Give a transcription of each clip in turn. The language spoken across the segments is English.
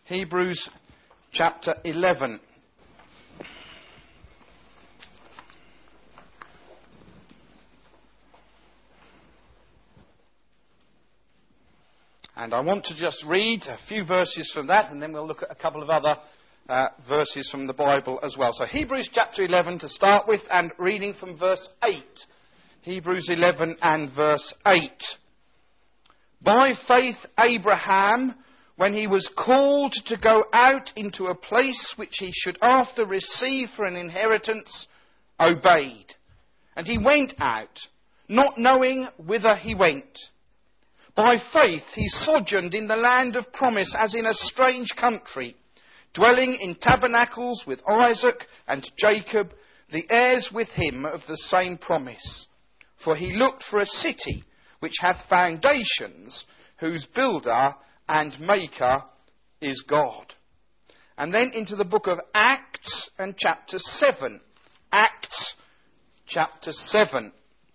Hebrews chapter 11. And I want to just read a few verses from that, and then we'll look at a couple of other verses from the Bible as well. So Hebrews chapter 11 to start with, and reading from verse 8. Hebrews 11 and verse 8. By faith Abraham, when he was called to go out into a place which he should after receive for an inheritance, obeyed. And he went out, not knowing whither he went. By faith he sojourned in the land of promise as in a strange country, dwelling in tabernacles with Isaac and Jacob, the heirs with him of the same promise. For he looked for a city which hath foundations, whose builder and maker is God. And then into the book of Acts and chapter 7. Acts chapter 7.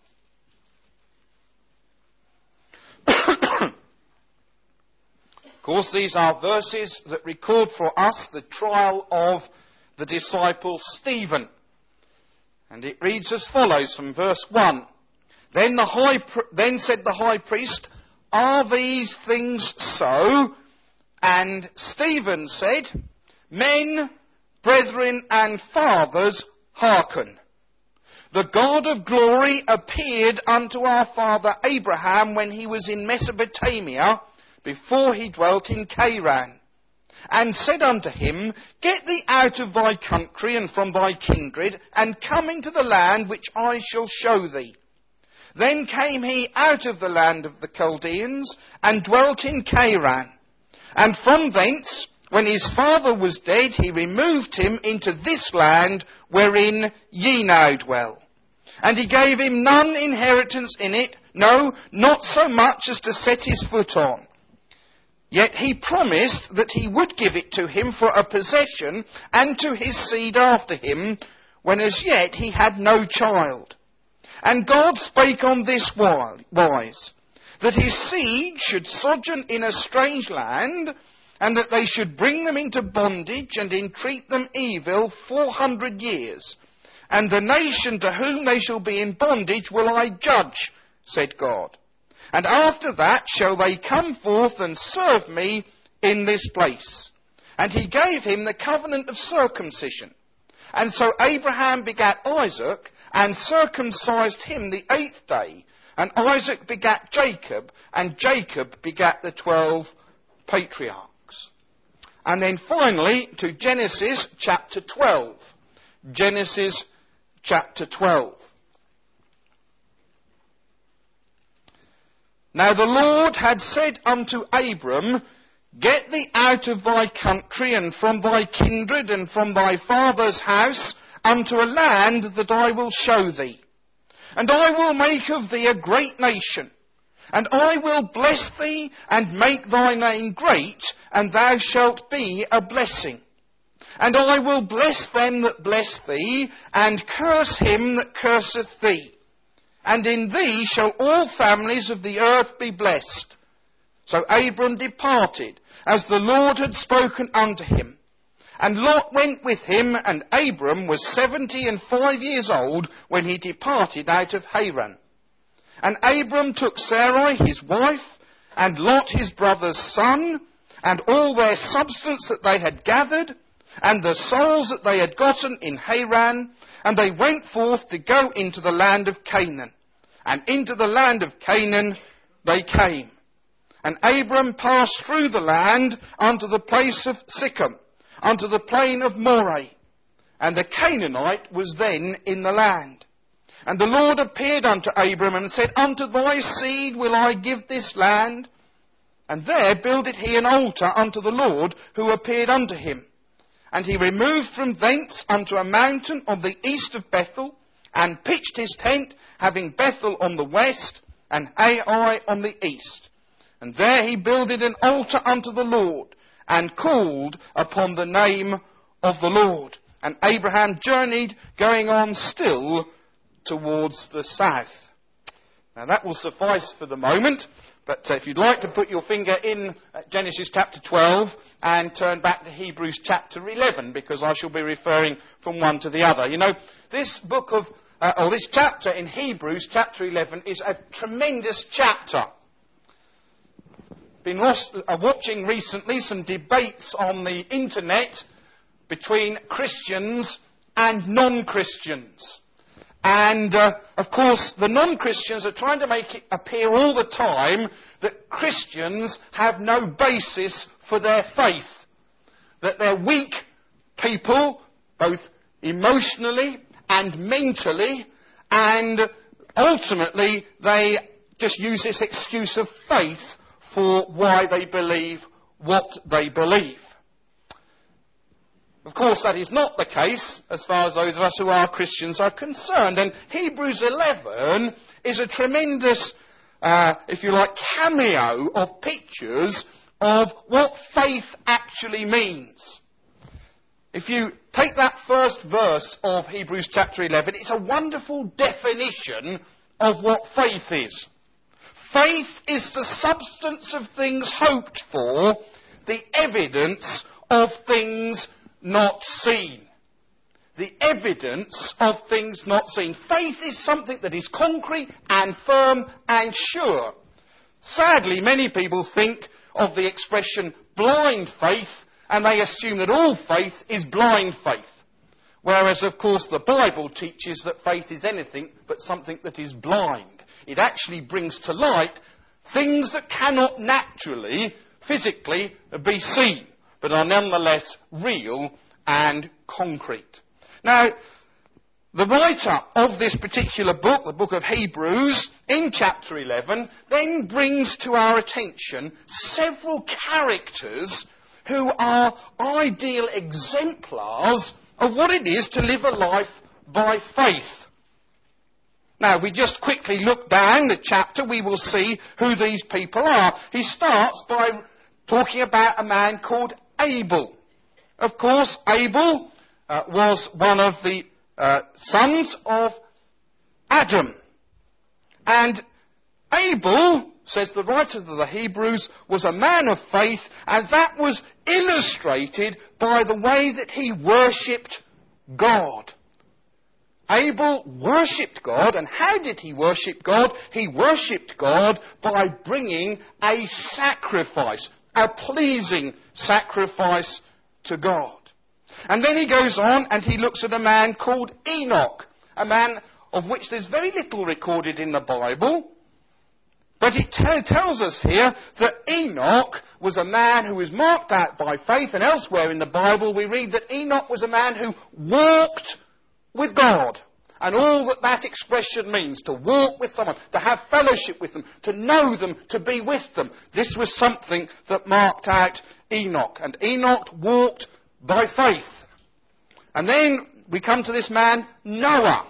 Of course, these are verses that record for us the trial of the disciple Stephen. And it reads as follows from verse 1. Then said the high priest, "Are these things so?" And Stephen said, "Men, brethren, and fathers, hearken. The God of glory appeared unto our father Abraham when he was in Mesopotamia, before he dwelt in Charan, and said unto him, Get thee out of thy country and from thy kindred, and come into the land which I shall show thee. Then came he out of the land of the Chaldeans, and dwelt in Charan. And from thence, when his father was dead, he removed him into this land wherein ye now dwell. And he gave him none inheritance in it, no, not so much as to set his foot on. Yet he promised that he would give it to him for a possession, and to his seed after him, when as yet he had no child. And God spake on this wise, that his seed should sojourn in a strange land, and that they should bring them into bondage, and entreat them evil 400 years. And the nation to whom they shall be in bondage will I judge, said God. And after that shall they come forth and serve me in this place. And he gave him the covenant of circumcision. And so Abraham begat Isaac, and circumcised him the 8th day. And Isaac begat Jacob, and Jacob begat the 12 patriarchs. And then finally to Genesis chapter 12. Genesis chapter 12. Now the Lord had said unto Abram, Get thee out of thy country, and from thy kindred, and from thy father's house, unto a land that I will show thee. And I will make of thee a great nation, and I will bless thee, and make thy name great, and thou shalt be a blessing. And I will bless them that bless thee, and curse him that curseth thee. And in thee shall all families of the earth be blessed. So Abram departed, as the Lord had spoken unto him. And Lot went with him, and Abram was 75 years old when he departed out of Haran. And Abram took Sarai his wife, and Lot his brother's son, and all their substance that they had gathered, and the souls that they had gotten in Haran, and they went forth to go into the land of Canaan. And into the land of Canaan they came. And Abram passed through the land unto the place of Sichem, unto the plain of Moreh. And the Canaanite was then in the land. And the Lord appeared unto Abram, and said, Unto thy seed will I give this land. And there builded he an altar unto the Lord, who appeared unto him. And he removed from thence unto a mountain of the east of Bethel, and pitched his tent, having Bethel on the west, and Ai on the east. And there he builded an altar unto the Lord, and called upon the name of the Lord. And Abraham journeyed, going on still towards the south. Now that will suffice for the moment, But if you'd like to put your finger in Genesis chapter 12 and turn back to Hebrews chapter 11, because I shall be referring from one to the other. You know, this book of, or this chapter in Hebrews chapter 11 is a tremendous chapter. Been watching recently some debates on the internet between Christians and non-Christians. And, of course, the non-Christians are trying to make it appear all the time that Christians have no basis for their faith. That they're weak people, both emotionally and mentally, and ultimately they just use this excuse of faith for why they believe what they believe. Of course, that is not the case as far as those of us who are Christians are concerned. And Hebrews 11 is a tremendous, if you like, cameo of pictures of what faith actually means. If you take that first verse of Hebrews chapter 11, it's a wonderful definition of what faith is. Faith is the substance of things hoped for, the evidence of things not seen. The evidence of things not seen. Faith is something that is concrete and firm and sure. Sadly, many people think of the expression blind faith and they assume that all faith is blind faith. Whereas, of course, the Bible teaches that faith is anything but something that is blind. It actually brings to light things that cannot naturally, physically, be seen, but are nonetheless real and concrete. Now, the writer of this particular book, the book of Hebrews, in chapter 11, then brings to our attention several characters who are ideal exemplars of what it is to live a life by faith. Now, if we just quickly look down the chapter, we will see who these people are. He starts by talking about a man called Abel. Of course, Abel was one of the sons of Adam. And Abel, says the writer of the Hebrews, was a man of faith, and that was illustrated by the way that he worshipped God. Abel worshipped God, and how did he worship God? He worshipped God by bringing a sacrifice, a pleasing sacrifice to God. And then he goes on and he looks at a man called Enoch, a man of which there's very little recorded in the Bible. But it tells us here that Enoch was a man who was marked out by faith, and elsewhere in the Bible we read that Enoch was a man who walked with God. And all that that expression means, to walk with someone, to have fellowship with them, to know them, to be with them. This was something that marked out Enoch. And Enoch walked by faith. And then we come to this man, Noah.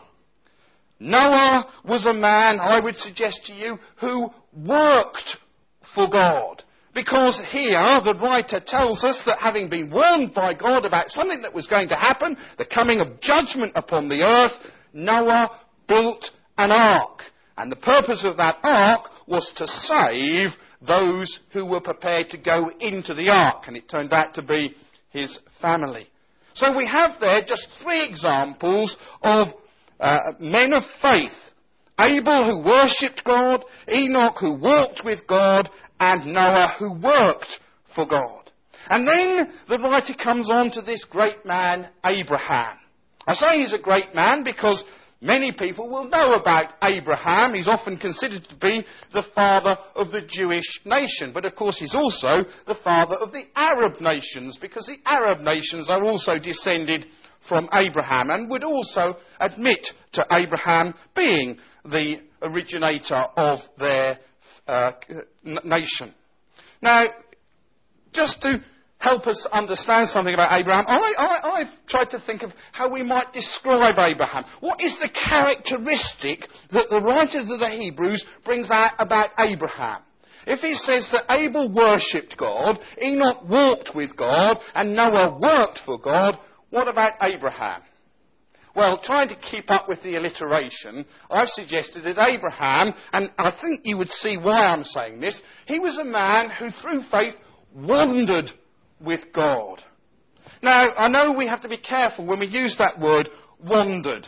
Noah was a man, I would suggest to you, who worked for God. Because here the writer tells us that having been warned by God about something that was going to happen, the coming of judgment upon the earth, Noah built an ark. And the purpose of that ark was to save those who were prepared to go into the ark. And it turned out to be his family. So we have there just three examples of men of faith. Abel, who worshipped God, Enoch, who walked with God, and Noah, who worked for God. And then the writer comes on to this great man, Abraham. I say he's a great man because many people will know about Abraham. He's often considered to be the father of the Jewish nation. But of course he's also the father of the Arab nations, because the Arab nations are also descended from Abraham and would also admit to Abraham being the originator of their nation. Now, just to help us understand something about Abraham, I've tried to think of how we might describe Abraham. What is the characteristic that the writers of the Hebrews brings out about Abraham? If he says that Abel worshipped God, Enoch walked with God, and Noah worked for God, what about Abraham? Well, trying to keep up with the alliteration, I've suggested that Abraham, and I think you would see why I'm saying this, he was a man who through faith wandered with God. Now, I know we have to be careful when we use that word, wandered,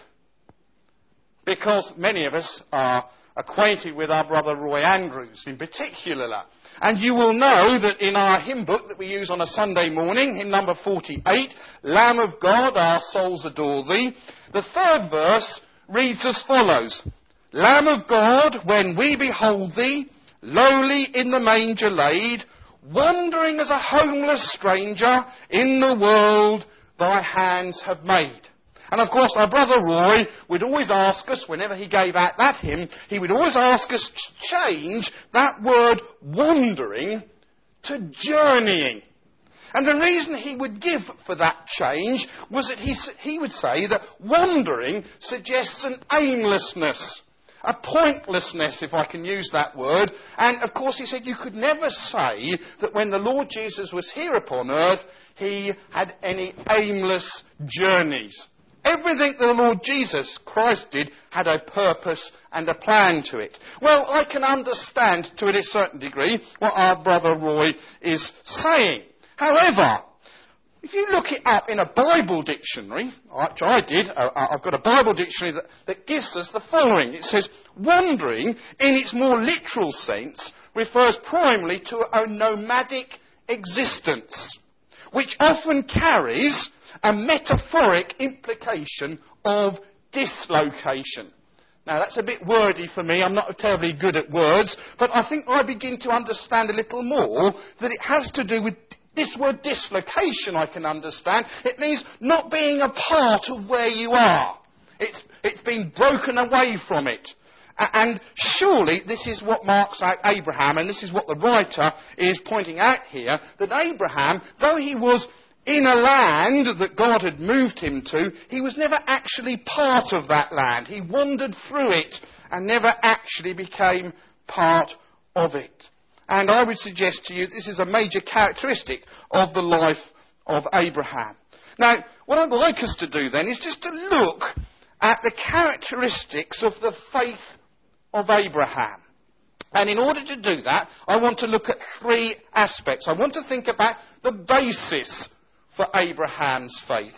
because many of us are acquainted with our brother Roy Andrews in particular. And you will know that in our hymn book that we use on a Sunday morning, hymn number 48, Lamb of God, our souls adore thee, the third verse reads as follows: Lamb of God, when we behold thee, lowly in the manger laid, wandering as a homeless stranger in the world thy hands have made. And of course our brother Roy would always ask us, whenever he gave out that hymn, he would always ask us to change that word wandering to journeying. And the reason he would give for that change was that he would say that wandering suggests an aimlessness, a pointlessness, if I can use that word. And of course he said you could never say that when the Lord Jesus was here upon earth, he had any aimless journeys. Everything the Lord Jesus Christ did had a purpose and a plan to it. Well, I can understand to a certain degree what our brother Roy is saying. However, if you look it up in a Bible dictionary, which I did, I've got a Bible dictionary that gives us the following. It says, wandering, in its more literal sense, refers primarily to a nomadic existence, which often carries a metaphoric implication of dislocation. Now, that's a bit wordy for me. I'm not terribly good at words, but I think I begin to understand a little more that it has to do with this word dislocation. I can understand. It means not being a part of where you are. It's been broken away from it. And surely this is what marks out Abraham, and this is what the writer is pointing out here, that Abraham, though he was in a land that God had moved him to, he was never actually part of that land. He wandered through it and never actually became part of it. And I would suggest to you this is a major characteristic of the life of Abraham. Now, what I'd like us to do then is just to look at the characteristics of the faith of Abraham. And in order to do that, I want to look at three aspects. I want to think about the basis for Abraham's faith.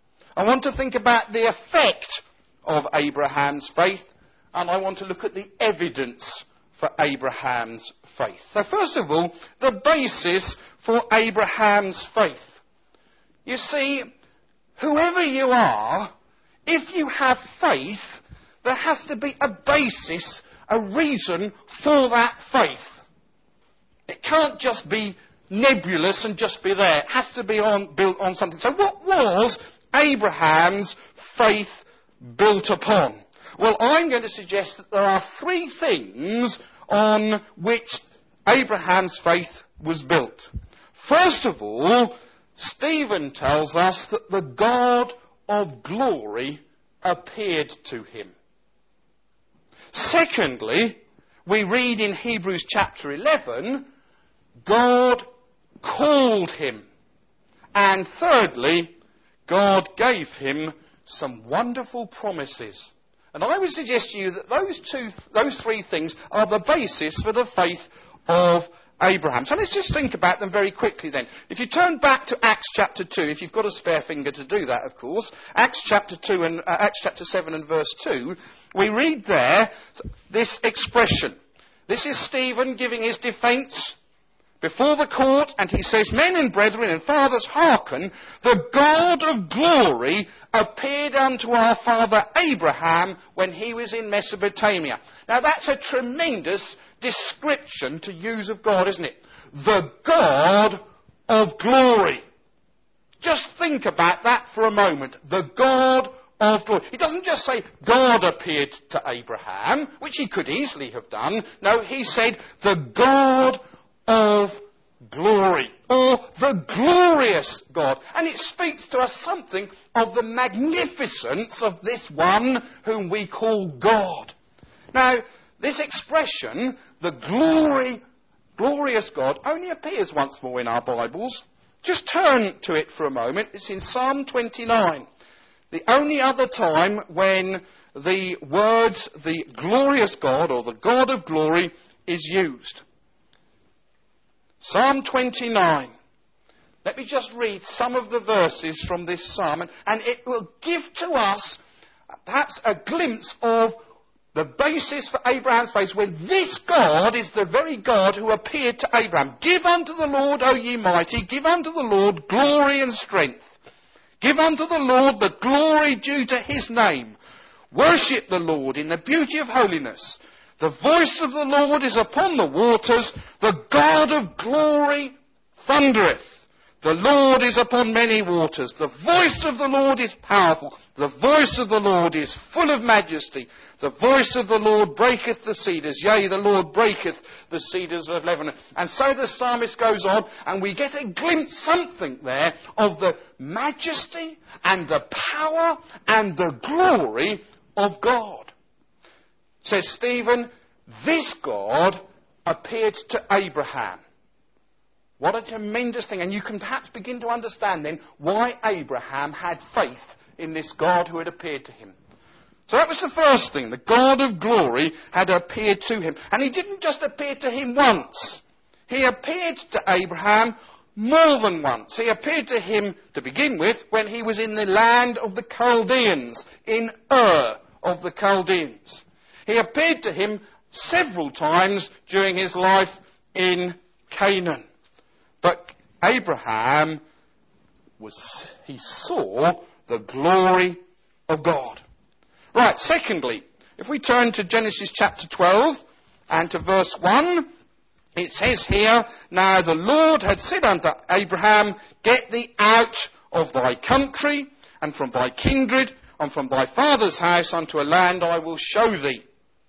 I want to think about the effect of Abraham's faith, and I want to look at the evidence for Abraham's faith. So first of all, the basis for Abraham's faith. You see, whoever you are, if you have faith, there has to be a basis, a reason for that faith. It can't just be nebulous and just be there. It has to be built on something. So what was Abraham's faith built upon? Well, I'm going to suggest that there are three things on which Abraham's faith was built. First of all, Stephen tells us that the God of glory appeared to him. Secondly, we read in Hebrews chapter 11, God called him. And thirdly, God gave him some wonderful promises. And I would suggest to you that those three things are the basis for the faith of Abraham. So let's just think about them very quickly then. If you turn back to Acts chapter 2, if you've got a spare finger to do that, of course, Acts chapter 7 and verse 2, we read there this expression. This is Stephen giving his defence before the court, and he says, men and brethren and fathers, hearken, the God of glory appeared unto our father Abraham when he was in Mesopotamia. Now that's a tremendous description to use of God, isn't it? The God of glory. Just think about that for a moment. The God of glory. He doesn't just say God appeared to Abraham, which he could easily have done. No, he said the God of glory, or the glorious God. And it speaks to us something of the magnificence of this one whom we call God. Now, this expression, the glorious God, only appears once more in our Bibles. Just turn to it for a moment. It's in Psalm 29. the only other time when the words, the glorious God or the God of glory, is used. Psalm 29. Let me just read some of the verses from this psalm, and it will give to us perhaps a glimpse of the basis for Abraham's faith, when this God is the very God who appeared to Abraham. Give unto the Lord, O ye mighty, give unto the Lord glory and strength. Give unto the Lord the glory due to his name. Worship the Lord in the beauty of holiness. The voice of the Lord is upon the waters. The God of glory thundereth. The Lord is upon many waters. The voice of the Lord is powerful. The voice of the Lord is full of majesty. The voice of the Lord breaketh the cedars. Yea, the Lord breaketh the cedars of Lebanon. And so the psalmist goes on, and we get a glimpse, something there, of the majesty and the power and the glory of God. Says Stephen, this God appeared to Abraham. What a tremendous thing. And you can perhaps begin to understand then why Abraham had faith in this God who had appeared to him. So that was the first thing. The God of glory had appeared to him. And he didn't just appear to him once. He appeared to Abraham more than once. He appeared to him, to begin with, when he was in the land of the Chaldeans, in Ur of the Chaldeans. He appeared to him several times during his life in Canaan. But Abraham he saw the glory of God. Right, secondly, if we turn to Genesis chapter 12 and to verse 1, it says here, Now the Lord had said unto Abraham, Get thee out of thy country, and from thy kindred, and from thy father's house, unto a land I will show thee.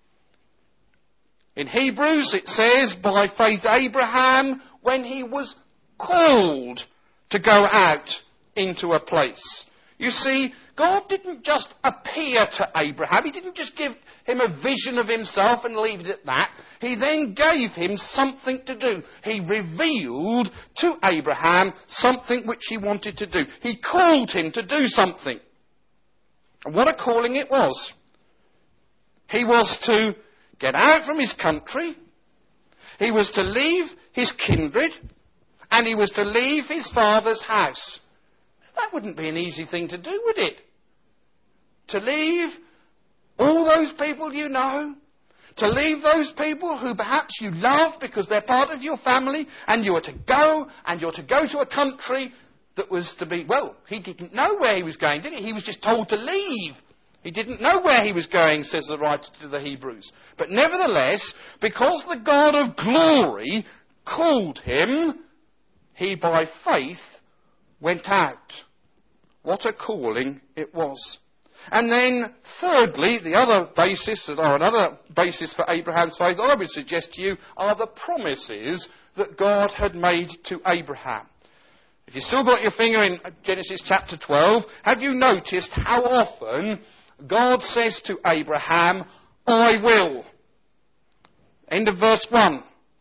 In Hebrews it says, By faith Abraham, when he was called to go out into a place. You see, God didn't just appear to Abraham. He didn't just give him a vision of himself and leave it at that. He then gave him something to do. He revealed to Abraham something which he wanted to do. He called him to do something. And what a calling it was. He was to get out from his country. He was to leave his kindred. And he was to leave his father's house. That wouldn't be an easy thing to do, would it? To leave all those people you know. To leave those people who perhaps you love because they're part of your family. And you're to go to a country that was to be, well, he didn't know where he was going, did he? He was just told to leave. He didn't know where he was going, says the writer to the Hebrews. But nevertheless, because the God of glory called him, he by faith went out. What a calling it was. And then, thirdly, the other basis, or another basis for Abraham's faith, I would suggest to you, are the promises that God had made to Abraham. If you've still got your finger in Genesis chapter 12, have you noticed how often God says to Abraham, I will? End of verse 1.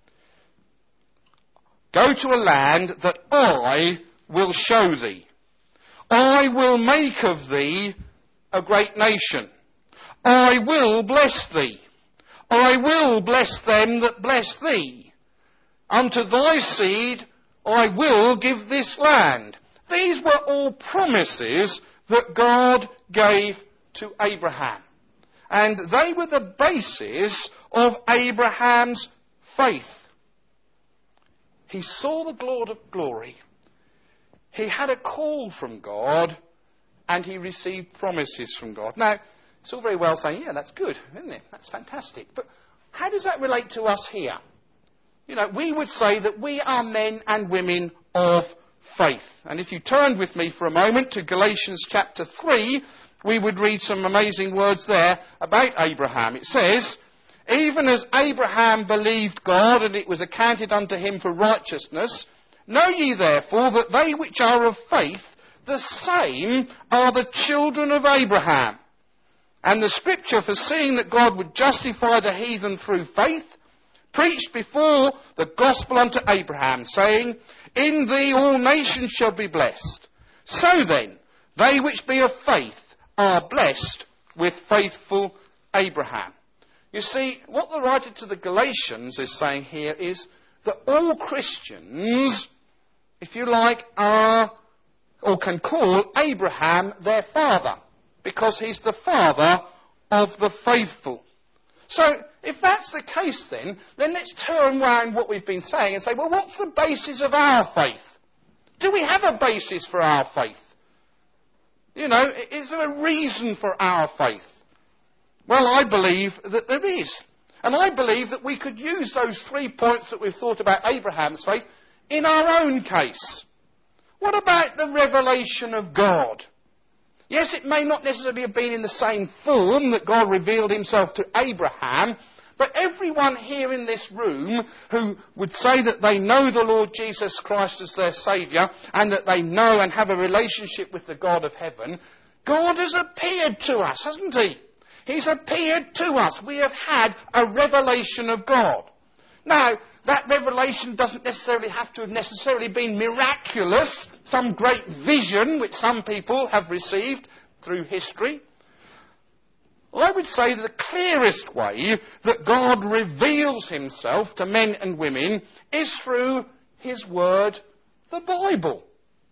Go to a land that I will show thee. I will make of thee a great nation. I will bless thee. I will bless them that bless thee. Unto thy seed I will give this land. These were all promises that God gave to Abraham. And they were the basis of Abraham's faith. He saw the Lord of glory. He had a call from God, and he received promises from God. Now, it's all very well saying, yeah, that's good, isn't it? That's fantastic. But how does that relate to us here? You know, we would say that we are men and women of faith. And if you turned with me for a moment to Galatians chapter 3, we would read some amazing words there about Abraham. It says, Even as Abraham believed God, and it was accounted unto him for righteousness, know ye therefore that they which are of faith, the same are the children of Abraham. And the scripture, foreseeing that God would justify the heathen through faith, preached before the gospel unto Abraham, saying, In thee all nations shall be blessed. So then, they which be of faith are blessed with faithful Abraham. You see, what the writer to the Galatians is saying here is that all Christians, if you like, are or can call Abraham their father, because he's the father of the faithful. So, if that's the case then let's turn around what we've been saying and say, well, what's the basis of our faith? Do we have a basis for our faith? You know, is there a reason for our faith? Well, I believe that there is. And I believe that we could use those 3 points that we've thought about Abraham's faith in our own case. What about the revelation of God? Yes, it may not necessarily have been in the same form that God revealed himself to Abraham, but everyone here in this room who would say that they know the Lord Jesus Christ as their Saviour and that they know and have a relationship with the God of heaven, God has appeared to us, hasn't he? He's appeared to us. We have had a revelation of God. Now, that revelation doesn't necessarily have to have necessarily been miraculous, some great vision which some people have received through history. I would say the clearest way that God reveals himself to men and women is through his word, the Bible.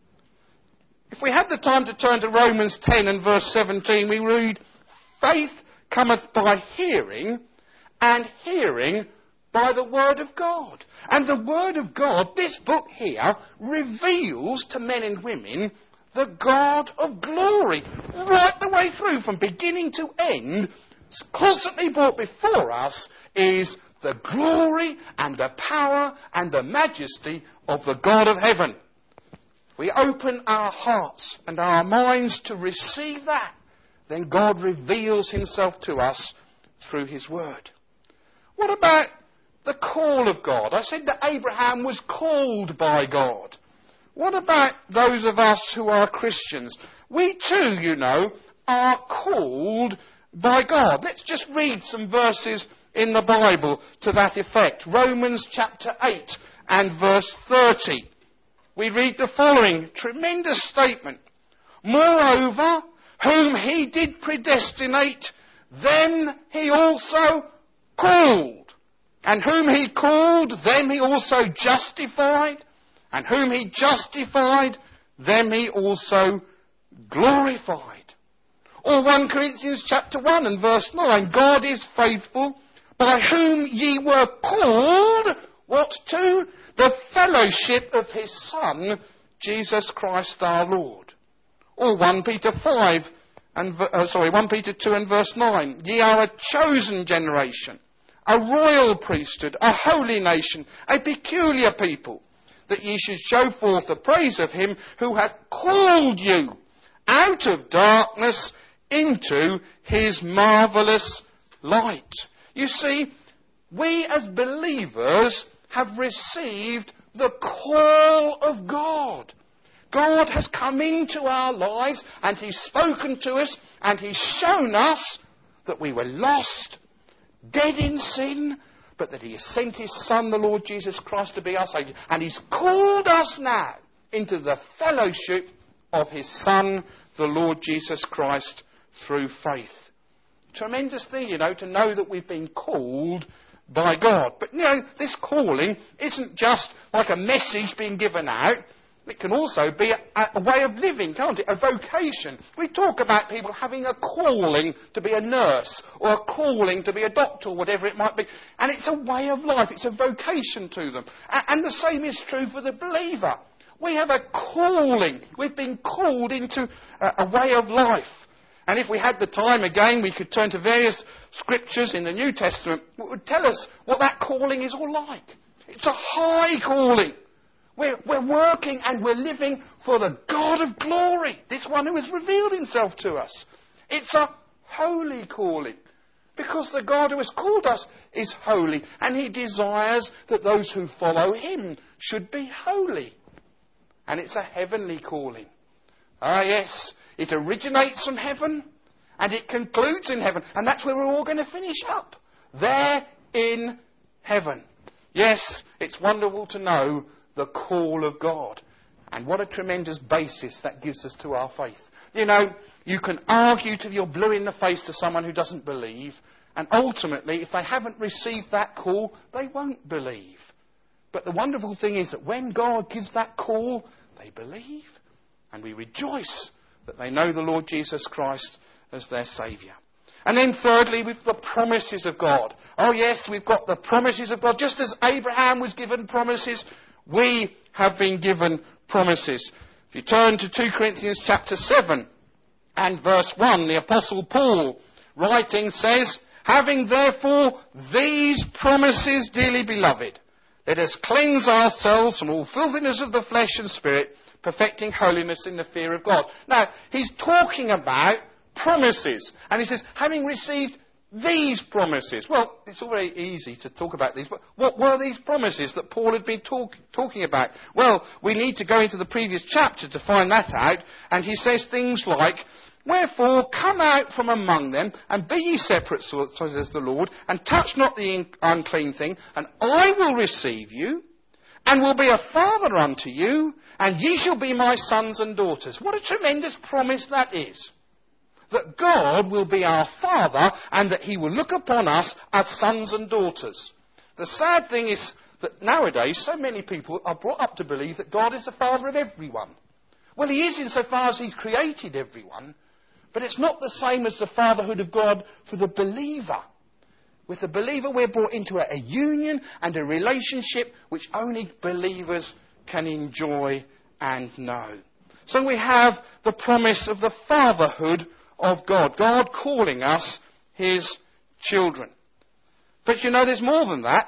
If we had the time to turn to Romans 10 and verse 17, we read, "Faith cometh by hearing, and hearing by the word of God." And the word of God, this book here, reveals to men and women the God of glory. Right the way through, from beginning to end, constantly brought before us is the glory and the power and the majesty of the God of heaven. If we open our hearts and our minds to receive that, then God reveals himself to us through his word. What about the call of God? I said that Abraham was called by God. What about those of us who are Christians? We too, you know, are called by God. Let's just read some verses in the Bible to that effect. Romans chapter 8 and verse 30. We read the following tremendous statement. "Moreover, whom he did predestinate, them he also called. And whom he called, them he also justified. And whom he justified, them he also glorified." Or 1 Corinthians chapter 1 and verse 9. "God is faithful, by whom ye were called," what to? "The fellowship of his Son, Jesus Christ our Lord." Or 1 Peter 2 and verse 9. "Ye are a chosen generation, a royal priesthood, a holy nation, a peculiar people, that ye should show forth the praise of him who hath called you out of darkness into his marvellous light." You see, we as believers have received the call of God. God has come into our lives and he's spoken to us and he's shown us that we were lost, dead in sin, but that he has sent his Son, the Lord Jesus Christ, to be our Saviour. And he's called us now into the fellowship of his Son, the Lord Jesus Christ, through faith. Tremendous thing, you know, to know that we've been called by God. But, you know, this calling isn't just like a message being given out. It can also be a way of living, can't it? A vocation. We talk about people having a calling to be a nurse or a calling to be a doctor or whatever it might be. And it's a way of life. It's a vocation to them. And the same is true for the believer. We have a calling. We've been called into a way of life. And if we had the time again, we could turn to various scriptures in the New Testament that would tell us what that calling is all like. It's a high calling. We're working and we're living for the God of glory, this one who has revealed himself to us. It's a holy calling, because the God who has called us is holy, and he desires that those who follow him should be holy. And it's a heavenly calling. Ah, yes, it originates from heaven and it concludes in heaven, and that's where we're all going to finish up, there in heaven. Yes, it's wonderful to know the call of God. And what a tremendous basis that gives us to our faith. you can argue till you're blue in the face to someone who doesn't believe, and ultimately, if they haven't received that call, they won't believe. But the wonderful thing is that when God gives that call, they believe, and we rejoice that they know the Lord Jesus Christ as their Saviour. And then thirdly, with the promises of God. Oh yes, we've got the promises of God. Just as Abraham was given promises, we have been given promises. If you turn to 2 Corinthians chapter 7 and verse 1, the Apostle Paul writing says, "Having therefore these promises, dearly beloved, let us cleanse ourselves from all filthiness of the flesh and spirit, perfecting holiness in the fear of God." Now, he's talking about promises. And he says, having received these promises. Well, it's all very easy to talk about these, but what were these promises that Paul had been talking about? Well, we need to go into the previous chapter to find that out. And he says things like, "Wherefore, come out from among them, and be ye separate, so says the Lord, and touch not the unclean thing, and I will receive you, and will be a father unto you, and ye shall be my sons and daughters." What a tremendous promise that is. That God will be our Father and that he will look upon us as sons and daughters. The sad thing is that nowadays so many people are brought up to believe that God is the Father of everyone. Well, he is insofar as he's created everyone, but it's not the same as the fatherhood of God for the believer. With the believer we're brought into a union and a relationship which only believers can enjoy and know. So we have the promise of the fatherhood of God. God calling us his children. But there's more than that.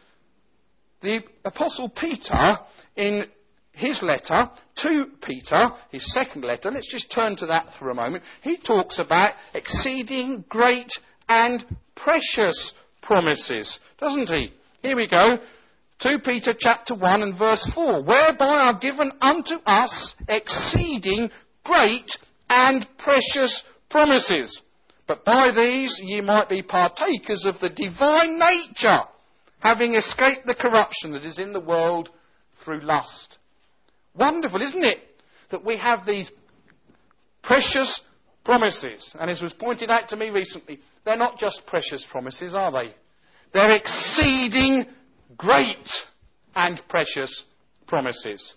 The Apostle Peter, in his letter to Peter, his second letter, let's just turn to that for a moment. He talks about exceeding great and precious promises, doesn't he? Here we go. 2 Peter chapter 1 and verse 4. "Whereby are given unto us exceeding great and precious promises. But by these ye might be partakers of the divine nature, having escaped the corruption that is in the world through lust." Wonderful, isn't it? That we have these precious promises. And as was pointed out to me recently, they're not just precious promises, are they? They're exceeding great and precious promises.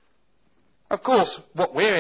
Of course, what we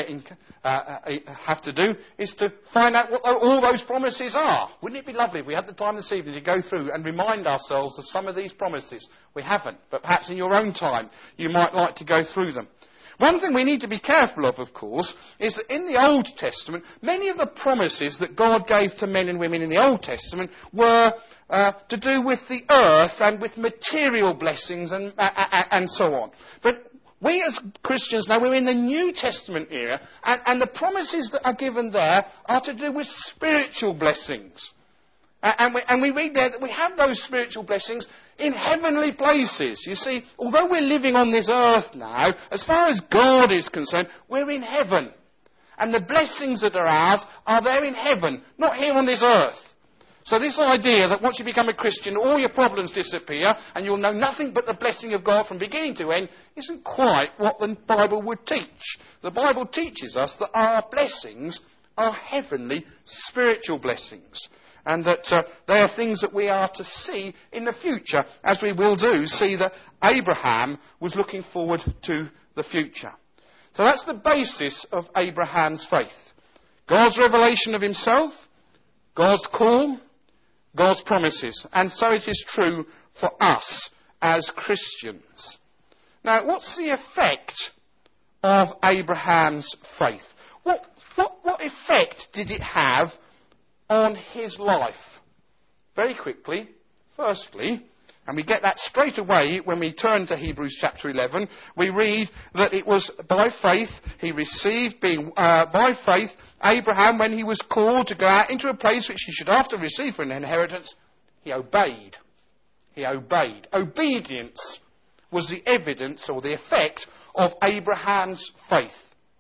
have to do is to find out what all those promises are. Wouldn't it be lovely if we had the time this evening to go through and remind ourselves of some of these promises? We haven't, but perhaps in your own time you might like to go through them. One thing we need to be careful of course, is that in the Old Testament, many of the promises that God gave to men and women in the Old Testament were to do with the earth and with material blessings and so on. But we as Christians now, we're in the New Testament era, and the promises that are given there are to do with spiritual blessings. And we read there that we have those spiritual blessings in heavenly places. You see, although we're living on this earth now, as far as God is concerned, we're in heaven. And the blessings that are ours are there in heaven, not here on this earth. So this idea that once you become a Christian, all your problems disappear and you'll know nothing but the blessing of God from beginning to end isn't quite what the Bible would teach. The Bible teaches us that our blessings are heavenly spiritual blessings, and that they are things that we are to see in the future, as we will do, see that Abraham was looking forward to the future. So that's the basis of Abraham's faith. God's revelation of himself, God's call, God's promises. And so it is true for us as Christians. Now, what's the effect of Abraham's faith? What effect did it have on his life? Very quickly, firstly, and we get that straight away when we turn to Hebrews chapter 11, we read that it was by faith he received, by faith, Abraham, when he was called to go out into a place which he should after receive for an inheritance, he obeyed. He obeyed. Obedience was the evidence or the effect of Abraham's faith.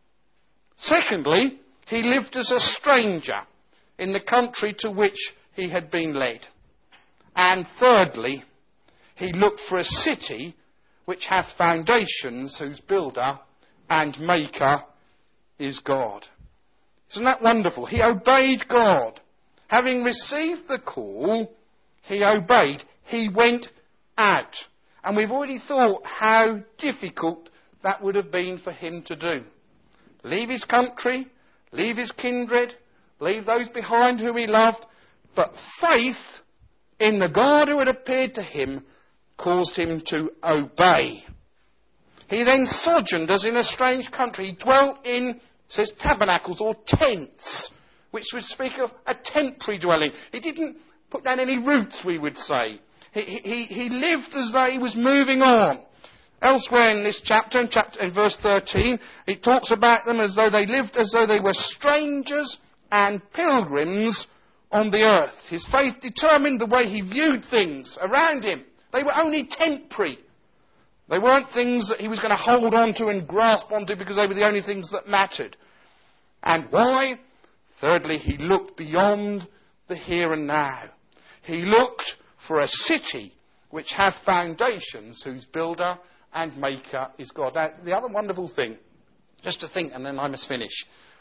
Secondly, he lived as a stranger in the country to which he had been led. And thirdly, he looked for a city which hath foundations, whose builder and maker is God. Isn't that wonderful? He obeyed God. Having received the call, he obeyed. He went out. And we've already thought how difficult that would have been for him to do. Leave his country, leave his kindred, leave those behind whom he loved. But faith in the God who had appeared to him caused him to obey. He then sojourned as in a strange country. He dwelt in, it says, tabernacles or tents, which would speak of a temporary dwelling. He didn't put down any roots, we would say. He lived as though he was moving on. Elsewhere in this chapter, in verse 13, it talks about them as though they lived as though they were strangers and pilgrims on the earth. His faith determined the way he viewed things around him. They were only temporary. They weren't things that he was going to hold on to and grasp onto because they were the only things that mattered. And why? Thirdly, he looked beyond the here and now. He looked for a city which hath foundations, whose builder and maker is God. Now, the other wonderful thing, just to think, and then I must finish.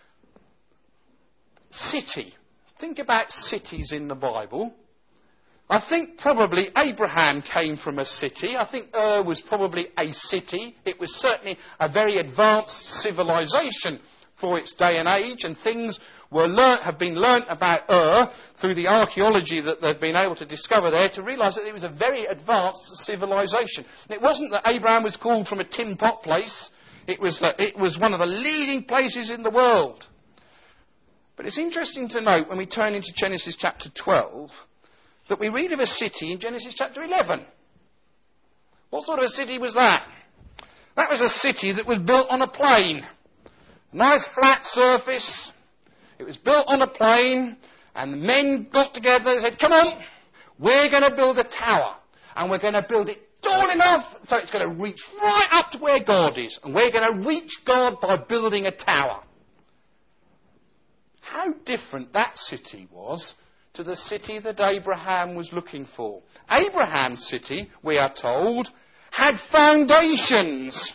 City. Think about cities in the Bible. I think probably Abraham came from a city. I think Ur was probably a city. It was certainly a very advanced civilization for its day and age, and things have been learnt about Ur through the archaeology that they've been able to discover there to realise that it was a very advanced civilization. And it wasn't that Abraham was called from a tin pot place. It was one of the leading places in the world. But it's interesting to note when we turn into Genesis chapter 12 that we read of a city in Genesis chapter 11. What sort of a city was that? That was a city that was built on a plain. Nice flat surface. It was built on a plain, and the men got together and said, come on, we're going to build a tower, and we're going to build it tall enough so it's going to reach right up to where God is, and we're going to reach God by building a tower. How different that city was to the city that Abraham was looking for. Abraham's city, we are told, had foundations.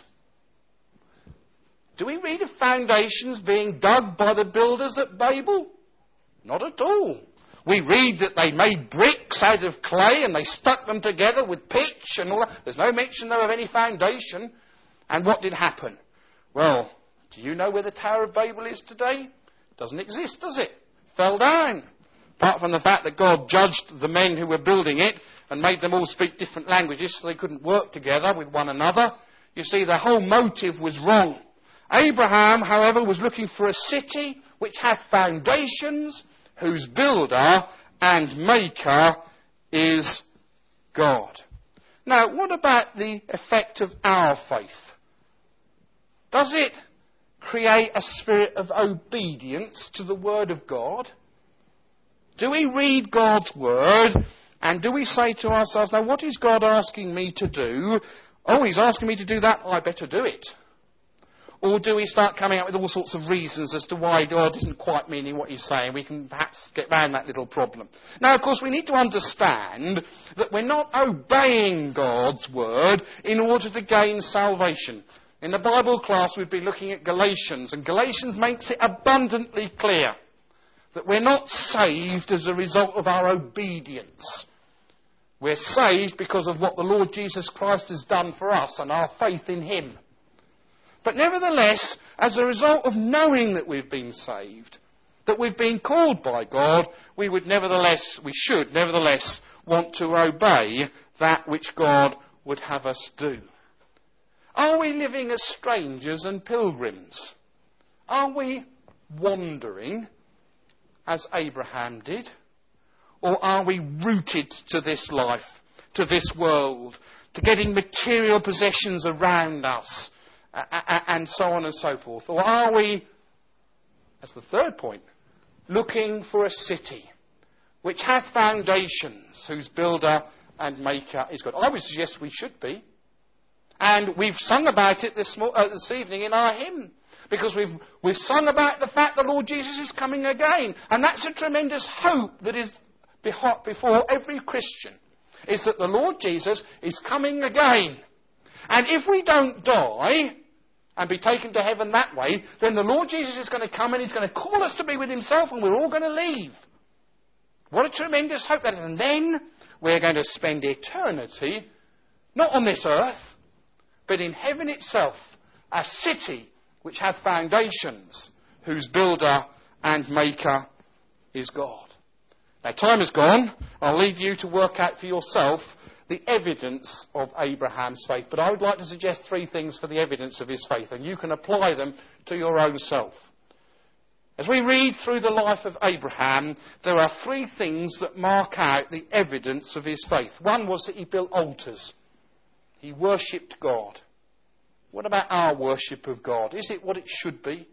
Do we read of foundations being dug by the builders at Babel? Not at all. We read that they made bricks out of clay and they stuck them together with pitch and all that. There's no mention, though, of any foundation. And what did happen? Well, do you know where the Tower of Babel is today? Doesn't exist, does it? Fell down. Apart from the fact that God judged the men who were building it and made them all speak different languages so they couldn't work together with one another. You see, the whole motive was wrong. Abraham, however, was looking for a city which had foundations, whose builder and maker is God. Now, what about the effect of our faith? Does it create a spirit of obedience to the Word of God? Do we read God's Word and do we say to ourselves, now what is God asking me to do? Oh, He's asking me to do that, I better do it. Or do we start coming up with all sorts of reasons as to why God isn't quite meaning what He's saying? We can perhaps get round that little problem. Now, of course, we need to understand that we're not obeying God's Word in order to gain salvation. In the Bible class, we've been looking at Galatians, and Galatians makes it abundantly clear that we're not saved as a result of our obedience. We're saved because of what the Lord Jesus Christ has done for us and our faith in Him. But nevertheless, as a result of knowing that we've been saved, that we've been called by God, we should nevertheless want to obey that which God would have us do. Are we living as strangers and pilgrims? Are we wandering as Abraham did? Or are we rooted to this life, to this world, to getting material possessions around us? And so on and so forth. Or are we, as the third point, looking for a city which hath foundations, whose builder and maker is God? I would suggest we should be. And we've sung about it this evening in our hymn. Because we've sung about the fact the Lord Jesus is coming again. And that's a tremendous hope that is before every Christian. Is that the Lord Jesus is coming again. And if we don't die, and be taken to heaven that way, then the Lord Jesus is going to come and he's going to call us to be with himself, and we're all going to leave. What a tremendous hope that is. And then we're going to spend eternity, not on this earth, but in heaven itself, a city which hath foundations, whose builder and maker is God. Now, time is gone. I'll leave you to work out for yourself the evidence of Abraham's faith. But I would like to suggest 3 things for the evidence of his faith, and you can apply them to your own self. As we read through the life of Abraham, there are 3 things that mark out the evidence of his faith. One was that he built altars. He worshipped God. What about our worship of God? Is it what it should be?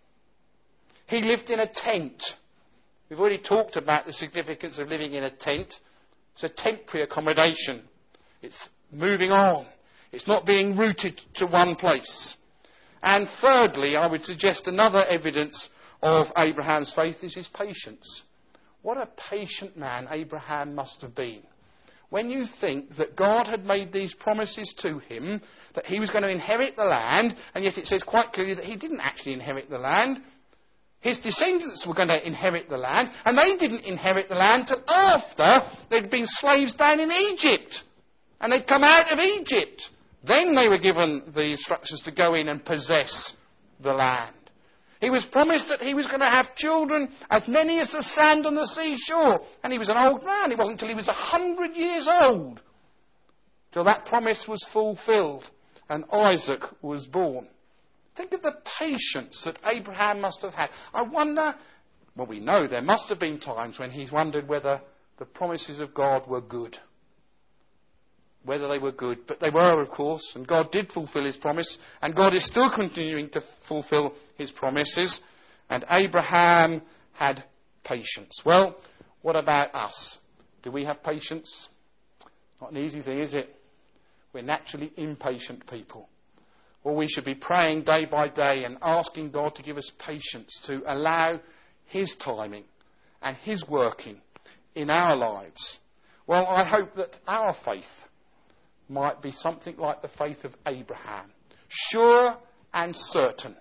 He lived in a tent. We've already talked about the significance of living in a tent. It's a temporary accommodation. It's moving on. It's not being rooted to one place. And thirdly, I would suggest another evidence of Abraham's faith is his patience. What a patient man Abraham must have been. When you think that God had made these promises to him, that he was going to inherit the land, and yet it says quite clearly that he didn't actually inherit the land. His descendants were going to inherit the land, and they didn't inherit the land till after they'd been slaves down in Egypt. And they'd come out of Egypt. Then they were given the instructions to go in and possess the land. He was promised that he was going to have children as many as the sand on the seashore. And he was an old man. It wasn't until he was 100 years old till that promise was fulfilled and Isaac was born. Think of the patience that Abraham must have had. I wonder, well, we know there must have been times when he's wondered whether the promises of God were good. Whether they were good. But they were, of course, and God did fulfill his promise, and God is still continuing to fulfill his promises, and Abraham had patience. Well, what about us? Do we have patience? Not an easy thing, is it? We're naturally impatient people. Well, we should be praying day by day and asking God to give us patience to allow his timing and his working in our lives. Well, I hope that our faith might be something like the faith of Abraham. Sure and certain.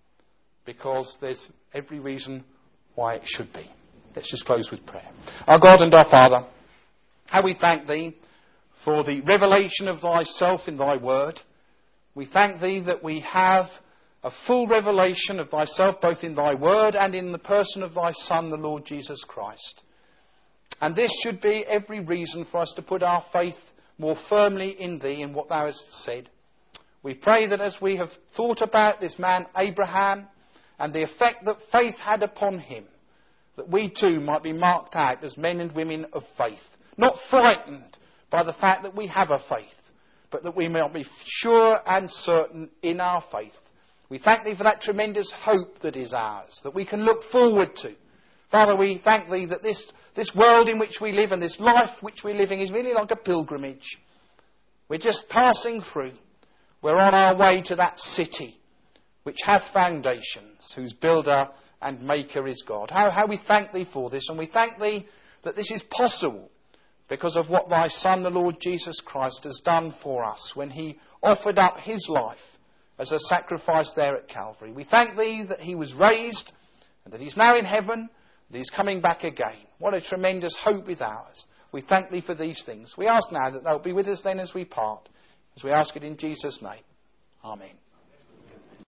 Because there's every reason why it should be. Let's just close with prayer. Our God and our Father, how we thank thee for the revelation of thyself in thy word. We thank thee that we have a full revelation of thyself both in thy word and in the person of thy Son, the Lord Jesus Christ. And this should be every reason for us to put our faith more firmly in thee and what thou hast said. We pray that as we have thought about this man Abraham and the effect that faith had upon him, that we too might be marked out as men and women of faith, not frightened by the fact that we have a faith, but that we might be sure and certain in our faith. We thank thee for that tremendous hope that is ours, that we can look forward to. Father, we thank thee that this world in which we live and this life which we're living is really like a pilgrimage. We're just passing through. We're on our way to that city which hath foundations, whose builder and maker is God. How we thank thee for this, and we thank thee that this is possible because of what thy Son, the Lord Jesus Christ, has done for us when he offered up his life as a sacrifice there at Calvary. We thank thee that he was raised and that he's now in heaven, that he's coming back again. What a tremendous hope is ours. We thank thee for these things. We ask now that thou be with us then as we part, as we ask it in Jesus' name. Amen.